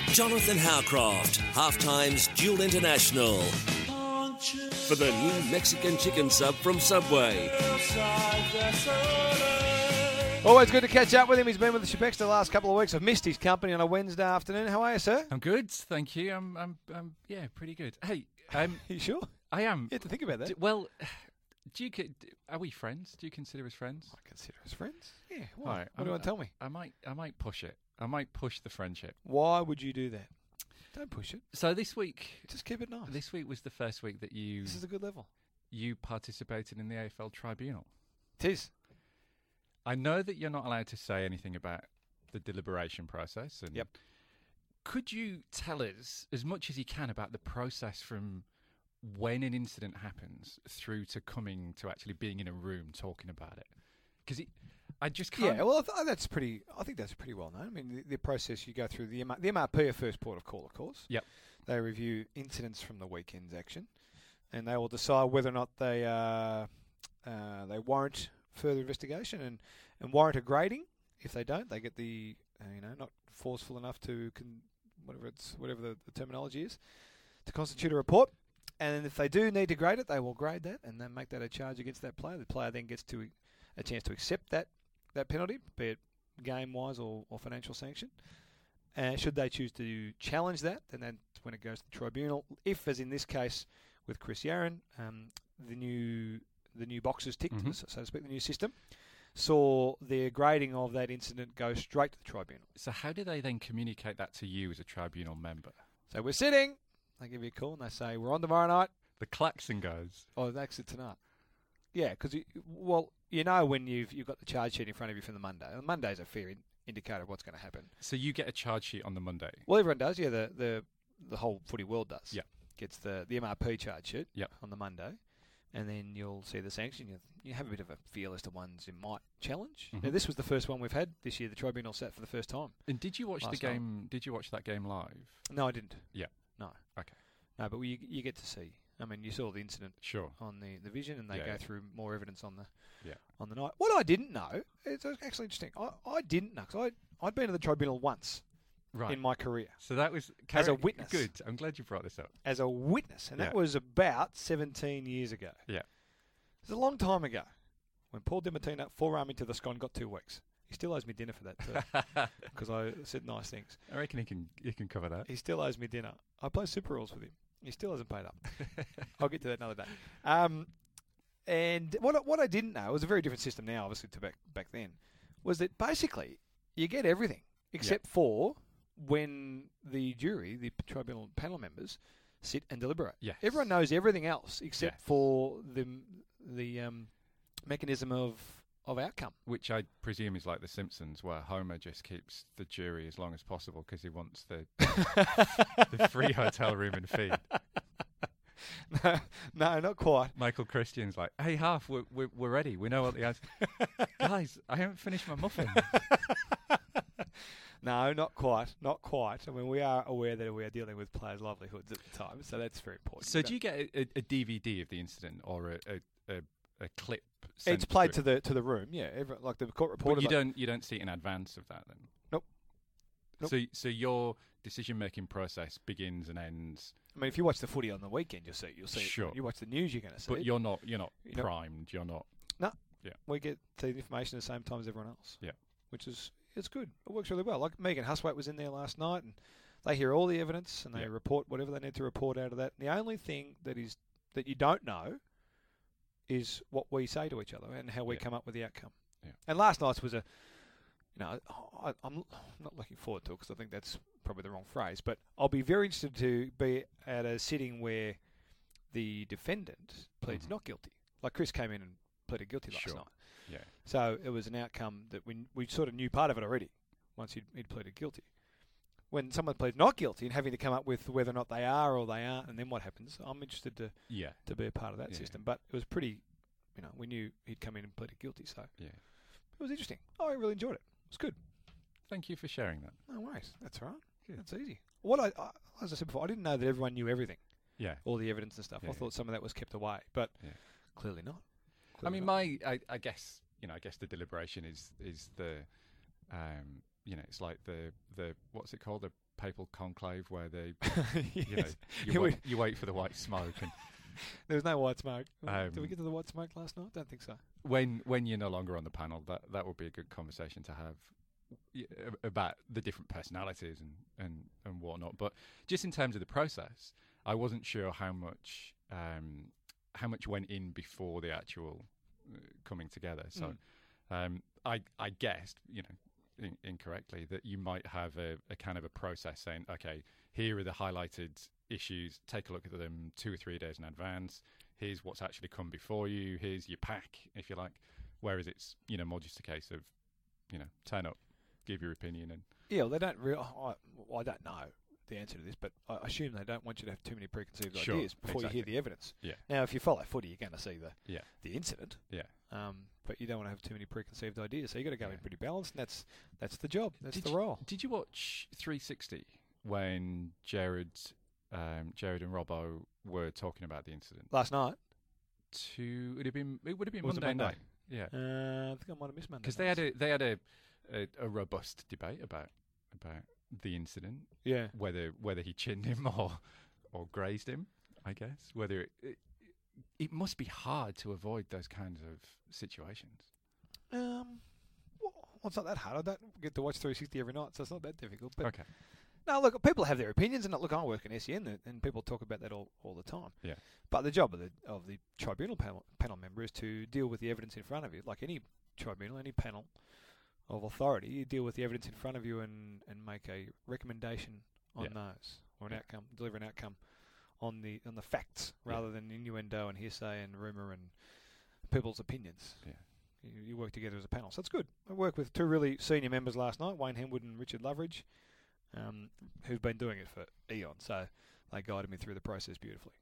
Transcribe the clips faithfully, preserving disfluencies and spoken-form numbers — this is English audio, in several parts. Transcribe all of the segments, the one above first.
Jonathan Howcroft, Halftime's Dual International. For the new Mexican chicken sub from Subway. Always good to catch up with him. He's been with the Shebex the last couple of weeks. I've missed his company on a Wednesday afternoon. How are you, sir? I'm good, thank you. I'm, I'm, I'm yeah, pretty good. Hey, um, you sure? I am. You have to think about that. D- well, do you c- are we friends? Do you consider us friends? I consider us friends. Yeah. Why? All right, what do you want to tell me? I might, I might push it. I might push the friendship. Why would you do that? Don't push it. So this week, just keep it nice. This week was the first week that you. This is a good level. You participated in the A F L tribunal. It is. I know that you're not allowed to say anything about the deliberation process. And yep. Could you tell us as much as you can about the process from when an incident happens through to coming to actually being in a room talking about it? Because I just can't. Yeah, well, I th- that's pretty. I think that's pretty well known. I mean, the, the process you go through the M R, the M R P are first port of call, of course. Yep. They review incidents from the weekend's action, and they will decide whether or not they uh, uh, they warrant further investigation and, and warrant a grading. If they don't, they get the uh, you know not forceful enough to con- whatever it's whatever the, the terminology is to constitute a report. And if they do need to grade it, they will grade that and then make that a charge against that player. The player then gets to a chance to accept that that penalty, be it game wise or, or financial sanction. And should they choose to challenge that, then that's when it goes to the tribunal. If, as in this case with Chris Yarran, um, the new the new boxes ticked, mm-hmm. so, so to speak, the new system, saw their grading of that incident go straight to the tribunal. So how do they then communicate that to you as a tribunal member? So we're sitting, they give you a call and they say, we're on tomorrow night. The klaxon goes. Oh, that's it tonight. Yeah, because, well, you know when you've you've got the charge sheet in front of you from the Monday. And Monday's a fair in, indicator of what's going to happen. So you get a charge sheet on the Monday? Well, everyone does, yeah, the the, the whole footy world does. Yeah. Gets the, the M R P charge sheet yep. on the Monday. And then you'll see the sanction. You, you have a bit of a feel as to ones you might challenge. Mm-hmm. Now, this was the first one we've had this year. The tribunal sat for the first time. And did you watch the game? Night. Did you watch that game live? No, I didn't. Yeah. No. Okay. No, but you you get to see. I mean, you saw the incident sure. on the, the vision, and they yeah, go yeah. through more evidence on the yeah. on the night. What I didn't know, it's actually interesting. I, I didn't know because I I'd been to the tribunal once. Right. In my career. So that was... As a witness. Good. I'm glad you brought this up. As a witness. And yeah. that was about seventeen years ago. Yeah. It's a long time ago when Paul DiMartino forearmed into the sky and got two weeks. He still owes me dinner for that too because I said nice things. I reckon he can he can cover that. He still owes me dinner. I play Super Rules with him. He still hasn't paid up. I'll get to that another day. Um, and what I, what I didn't know, it was a very different system now, obviously, to back, back then, was that basically you get everything except yeah. for when the jury, the tribunal panel members, sit and deliberate. Yes. Everyone knows everything else except yes. for the the um, mechanism of, of outcome. Which I presume is like The Simpsons, where Homer just keeps the jury as long as possible because he wants the the free hotel room and feed. No, no, not quite. Michael Christian's like, hey, Half, we're, we're, we're ready. We know what the answer Guys, I haven't finished my muffin. No, not quite, not quite. I mean, we are aware that we are dealing with players' livelihoods at the time, so that's very important. So do you get a, a D V D of the incident or a a, a, a clip? It's played to the to the room, yeah. Every, like the court reporter. But you don't you don't see it in advance of that, then? Nope. nope. So so your decision making process begins and ends. I mean, if you watch the footy on the weekend, you'll see it. You'll see sure. it. You watch the news, you're going to see but it. But you're not you're not you're primed. Not, you're not. No. Yeah. We get the information at the same time as everyone else. Yeah. Which is. It's good. It works really well. Like Megan Huswaite was in there last night, and they hear all the evidence and they yeah. report whatever they need to report out of that. And the only thing that is that you don't know is what we say to each other and how we yeah. come up with the outcome. Yeah. And last night's was a, you know, I, I'm not looking forward to it because I think that's probably the wrong phrase. But I'll be very interested to be at a sitting where the defendant pleads mm-hmm. not guilty. Like Chris came in and pleaded guilty last sure. night. Yeah. So it was an outcome that we we sort of knew part of it already once he'd, he'd pleaded guilty. When someone pleads not guilty and having to come up with whether or not they are or they aren't, and then what happens, I'm interested to yeah. to be a part of that yeah. system. But it was pretty, you know, we knew he'd come in and pleaded guilty, so yeah. it was interesting. Oh, I really enjoyed it. It was good. Thank you for sharing that. No worries. That's all right. Good. That's easy. What I, I, as I said before, I didn't know that everyone knew everything. Yeah. All the evidence and stuff. Yeah, I thought yeah. some of that was kept away, but yeah. clearly not. Clearly I mean, not. my, I, I guess, you know, I guess the deliberation is is the, um, you know, it's like the the what's it called, the papal conclave where they, Yes. you know, you, Yeah, wait, we- you wait for the white smoke, and There was no white smoke. Um, Did we get to the white smoke last night? Don't think so. when when you're no longer on the panel, that that would be a good conversation to have y- about the different personalities and, and, and whatnot. But just in terms of the process, I wasn't sure how much um, how much went in before the actual uh, coming together. So Mm. um, I I guessed, you know, in, incorrectly, that you might have a, a kind of a process saying, okay, here are the highlighted issues. Take a look at them two or three days in advance. Here's what's actually come before you. Here's your pack, if you like. Whereas it's, you know, more just a case of, you know, turn up, give your opinion, and Yeah, well, they don't. Re- I, well, I don't know the answer to this, but I assume they don't want you to have too many preconceived Sure, ideas before exactly. you hear the evidence. Yeah. Now, if you follow footy, you're going to see the yeah, the incident. yeah. Um, but you don't want to have too many preconceived ideas, so you got to go Yeah. in pretty balanced. And that's that's the job. That's Did the you- role. Did you watch three sixty when Jared, um, Jared and Robbo were talking about the incident? Last night, To it had been it would have been Was it Monday, Monday? night. Yeah, uh, I think I might have missed Monday. because they had a they had a, a a robust debate about about the incident, yeah. whether whether he chinned him or or grazed him. I guess whether it, it, it must be hard to avoid those kinds of situations. Um, well, it's not that hard. I don't get to watch three sixty every night, so it's not that difficult. But Okay. no, look, people have their opinions, and look, I work in S E N, and- and people talk about that all, all the time. Yeah. But the job of the of the tribunal panel panel member is to deal with the evidence in front of you, like any tribunal, any panel of authority. You deal with the evidence in front of you and, and make a recommendation on Yeah. those, or an Yeah. outcome, deliver an outcome on the on the facts Yeah. rather than innuendo and hearsay and rumor and people's opinions. Yeah. You, you work together as a panel, so it's good. I worked with two really senior members last night, Wayne Henwood and Richard Loveridge, um, who's been doing it for eons. So they guided me through the process beautifully.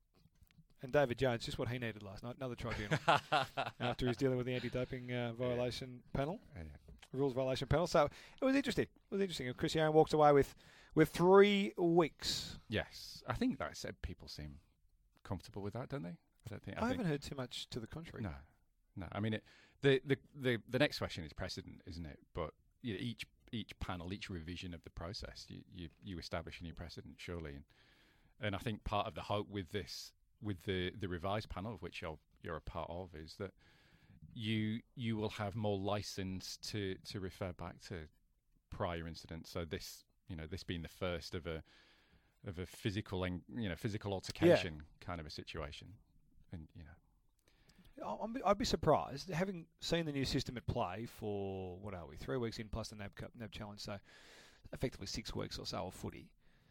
And David Jones, just what he needed last night, another tribunal after he's dealing with the anti-doping uh, violation panel, Yeah. rules violation panel. So it was interesting. It was interesting. And Chris Aaron walks away with with three weeks. Yes, I think that said people seem comfortable with that, don't they? I don't think. I, I think, haven't heard too much to the contrary. No, no. I mean, it, the, the the the next question is precedent, isn't it? But you know, each each panel, each revision of the process, you, you you establish a new precedent, surely. And and I think part of the hope with this, with the the revised panel, of which you're you're a part of, is that you you will have more license to to refer back to prior incidents. So this, you know, this being the first of a of a physical and you know physical altercation kind of a situation, and you know. I- I'm, I'd be surprised, having seen the new system at play for, what are we, three weeks in plus the N A B, Cup, N A B Challenge, so effectively six weeks or so of footy.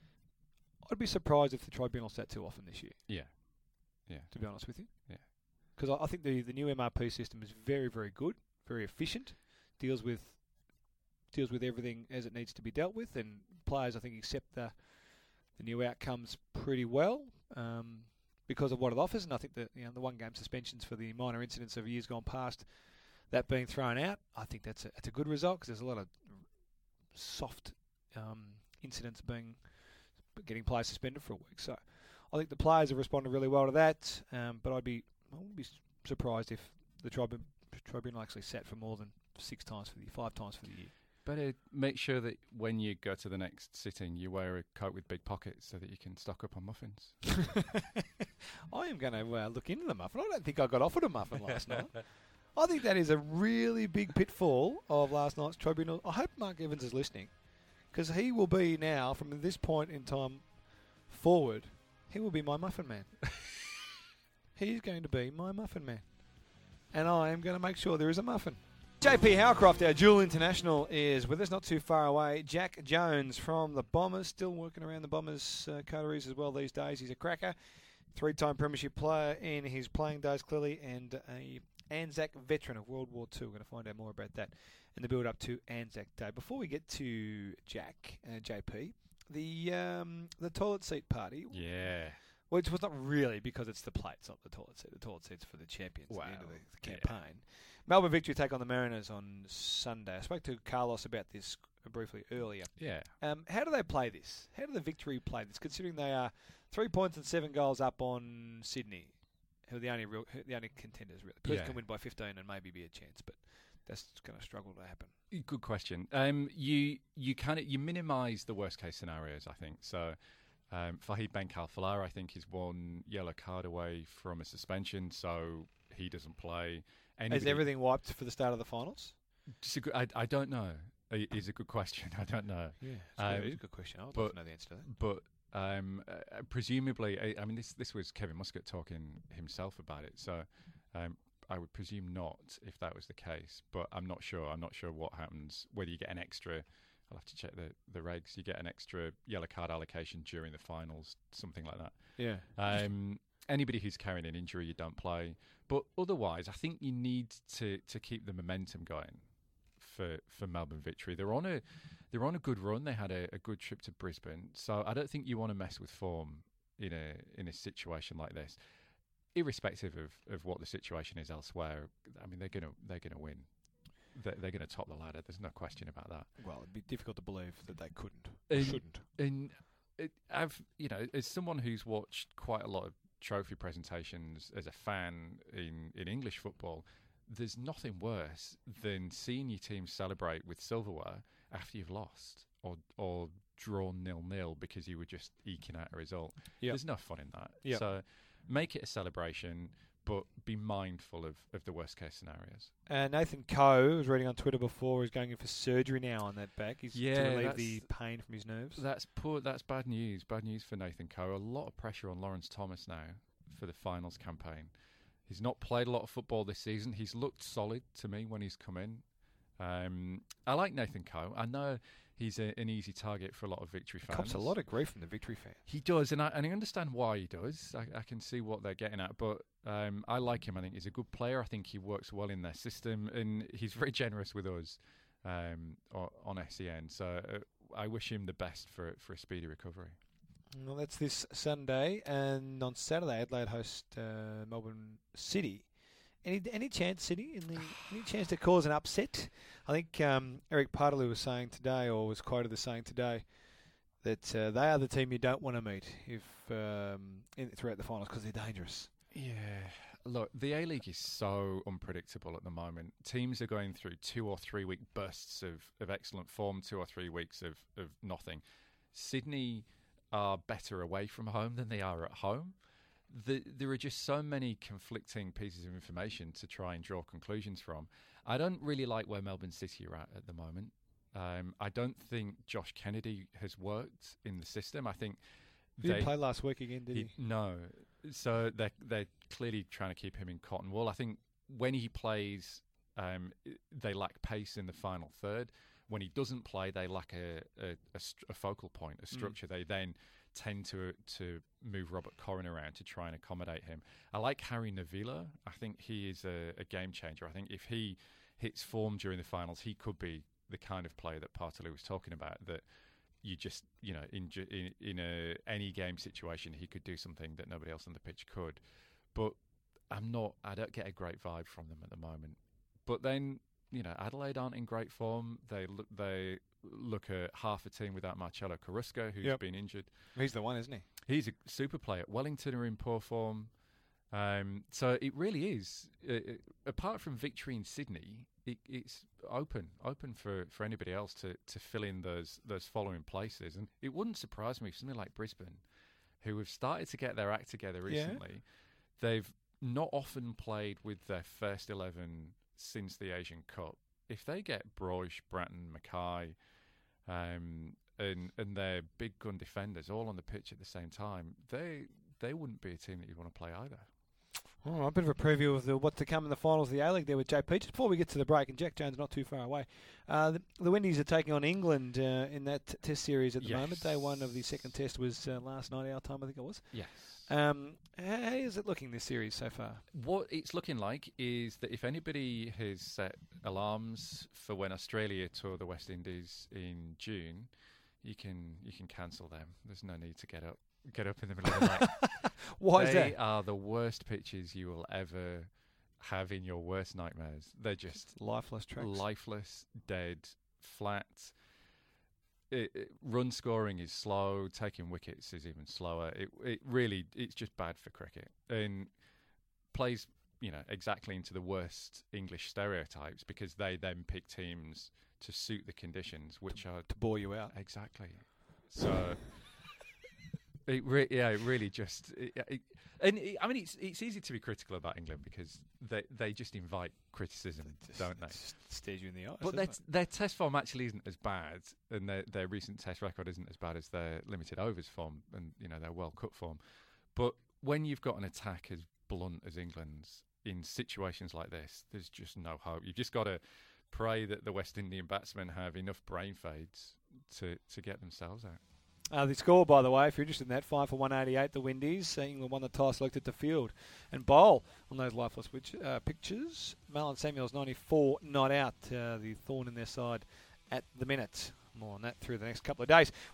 I'd be surprised if the tribunal sat too often this year, Yeah, yeah, to be honest with you. Yeah. Because I, I think the, the new M R P system is very, very good, very efficient, deals with deals with everything as it needs to be dealt with, and players, I think, accept the, the new outcomes pretty well. Um, because of what it offers, and I think that you know the one game suspensions for the minor incidents of years gone past, that being thrown out, I think that's a, that's a good result because there's a lot of soft um, incidents being getting players suspended for a week. So I think the players have responded really well to that. Um, but I'd be I wouldn't be s- surprised if the tribu- tribunal actually sat for more than six times for the five times for the year. Better make sure that when you go to the next sitting, you wear a coat with big pockets so that you can stock up on muffins. I am going to uh, look into the muffin. I don't think I got offered a muffin last night. I think that is a really big pitfall of last night's tribunal. I hope Mark Evans is listening, because he will be now, from this point in time forward, he will be my muffin man. He's going to be my muffin man. And I am going to make sure there is a muffin. J P Howcroft, our dual international, is with us, not too far away. Jack Jones from the Bombers, still working around the Bombers' uh, coteries as well these days. He's a cracker, three-time premiership player in his playing days, clearly, and a Anzac veteran of World War Two. We're going to find out more about that in the build-up to Anzac Day. Before we get to Jack, uh, J P, the um, the toilet seat party, Yeah. which was not really because it's the plates, not the toilet seat. The toilet seat's for the champions at the end of Wow. the, the Yeah. campaign. Melbourne victory take on the Mariners on Sunday. I spoke to Carlos about this briefly earlier. Yeah. Um, how do they play this? How do the victory play this? Considering they are three points and seven goals up on Sydney, who are the only real, who are the only contenders really. Perth Yeah. can win by fifteen and maybe be a chance, but that's going to struggle to happen. Good question. Um, you you kind of you minimise the worst case scenarios, I think. So um, Fahid Ben Khalfallah, I think, is one yellow card away from a suspension, so he doesn't play. Anybody, Is everything wiped for the start of the finals? Just a good, I, I don't know. Is a good question. I don't know. Yeah, Um, it is a good question. I would but- love to know the answer to that. But um, uh, presumably, I, I mean, this this was Kevin Muscat talking himself about it. So um, I would presume not, if that was the case. But I'm not sure. I'm not sure what happens. Whether you get an extra, I'll have to check the the regs. You get an extra yellow card allocation during the finals, something like that. Yeah. Um, anybody who's carrying an injury, you don't play. But otherwise, I think you need to to keep the momentum going for for Melbourne Victory. They're on a they're on a good run. They had a, a good trip to Brisbane, so I don't think you want to mess with form in a in a situation like this, irrespective of, of what the situation is elsewhere. I mean, they're gonna they're gonna win. They're, they're gonna top the ladder. There's no question about that. Well, it'd be difficult to believe that they couldn't, or And- shouldn't. And it, I've, you know, as someone who's watched quite a lot of trophy presentations as a fan in, in English football, there's nothing worse than seeing your team celebrate with silverware after you've lost or or drawn nil-nil because you were just eking out a result. Yep. There's no fun in that. Yep. So make it a celebration, but be mindful of, of the worst-case scenarios. Uh, Nathan Coe, I was reading on Twitter before, is going in for surgery now on that back. He's Yeah, to relieve that's- the pain from his nerves. That's poor. That's bad news. Bad news for Nathan Coe. A lot of pressure on Lawrence Thomas now for the finals campaign. He's not played a lot of football this season. He's looked solid to me when he's come in. Um, I like Nathan Coe. I know he's a, an easy target for a lot of Victory fans. Cops a lot of grief from the Victory fan. He does, and I, and I understand why he does. I, I can see what they're getting at, but um, I like him. I think he's a good player. I think he works well in their system, and he's very generous with us um, o- on S E N. So uh, I wish him the best for for a speedy recovery. Well, that's this Sunday, and on Saturday, Adelaide host uh, Melbourne City. Any any chance, City? In the, any chance to cause an upset? I think um, Eric Partaloo was saying today, or was quoted as saying today, that uh, they are the team you don't want to meet if um, in, throughout the finals because they're dangerous. Yeah. Look, the A-League is so unpredictable at the moment. Teams are going through two or three week bursts of, of excellent form, two or three weeks of, of nothing. Sydney are better away from home than they are at home. The, there are just so many conflicting pieces of information to try and draw conclusions from. I don't really like where Melbourne City are at at the moment. Um, I don't think Josh Kennedy has worked in the system. I think He didn't play last week again, did he? he, no. So they're, they're clearly trying to keep him in cotton wool. I think when he plays, um, they lack pace in the final third. When he doesn't play, they lack a, a, a, st- a focal point, a structure. Mm. They then tend to to move Robert Corrin around to try and accommodate him. I like Harry Navila. I think he is a, a game changer. I think if he hits form during the finals, he could be the kind of player that Partaloo was talking about, that you just, you know, in in, in a any game situation, he could do something that nobody else on the pitch could. But I'm not, I don't get a great vibe from them at the moment. But then, you know, Adelaide aren't in great form. They look, they look at half a team without Marcelo Carrusca, who's Yep. been injured. He's the one, isn't he? He's a super player. Wellington are in poor form. Um, so it really is, uh, uh, apart from Victory in Sydney, it, it's open, open for, for anybody else to, to fill in those those following places. And it wouldn't surprise me if something like Brisbane, who have started to get their act together recently, yeah. they've not often played with their first eleven since the Asian Cup. If they get Broich, Bratton, Mackay, um, and and their big gun defenders all on the pitch at the same time, they they wouldn't be a team that you want to play either. All right, a bit of a preview of the, what's to come in the finals of the A-League there with Jay Peach. Before we get to the break, and Jack Jones not too far away, uh, the, the Windies are taking on England uh, in that t- test series at the yes. moment. Day one of the second test was uh, last night, our time, I think it was. Yes. Um, how, how is it looking, this series so far? What it's looking like is that if anybody has set alarms for when Australia tour the West Indies in June, you can you can cancel them. There's no need to get up get up in the middle of the night. Why they is that? They are the worst pitches you will ever have in your worst nightmares. They're just lifeless tracks. Lifeless, dead, flat. It, it, run scoring is slow. Taking wickets is even slower. It it really it's just bad for cricket, and plays you know, exactly into the worst English stereotypes, because they then pick teams to suit the conditions, which to, are to bore you out. Exactly. So, it re- yeah, it really just, it, it, and it, I mean, it's it's easy to be critical about England because they they just invite criticism, Just, don't they? Just stares you in the eyes. But their, doesn't it? their test form actually isn't as bad, and their their recent test record isn't as bad as their limited overs form, and you know their World Cup form. But when you've got an attack as blunt as England's in situations like this, there's just no hope. You've just got to pray that the West Indian batsmen have enough brain fades to, to get themselves out. Uh, the score, by the way, if you're interested in that, five for one eighty-eight, the Windies. England won the toss, looked at the field and bowl on those lifeless which, uh, pictures. Marlon Samuels, ninety-four, not out. Uh, the thorn in their side at the minute. More on that through the next couple of days.